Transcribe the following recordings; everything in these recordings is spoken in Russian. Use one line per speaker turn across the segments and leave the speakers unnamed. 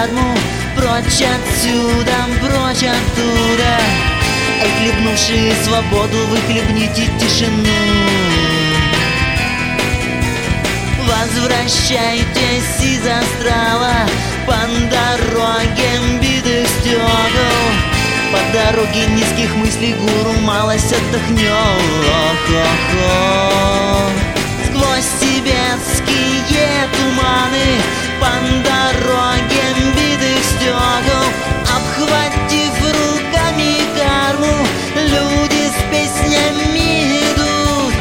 карму, прочь отсюда, прочь оттуда. Эй, хлебнувшие свободу, вы хлебните тишину. Возвращайтесь из астрала по дороге битых стекол, по дороге низких мыслей гуру малость отдохнем. Сквозь тибетские туманы, по дороге битых стекол, обхватив руками карму, люди с песнями идут.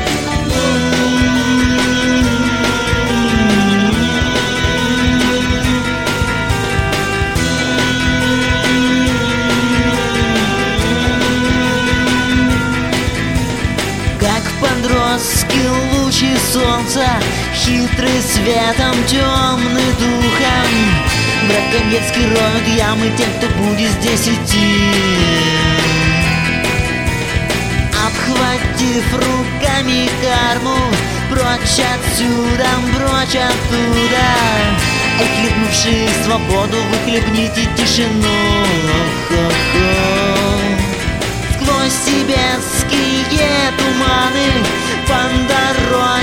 Как подростки лучи солнца, хитрый светом, темный духом, браконьерски роют ямы тем, кто будет здесь идти. Обхватив руками карму, прочь отсюда, прочь оттуда. Эй, хлебнувшие свободу, вы хлебните тишину. Сквозь тибетские туманы, по дороге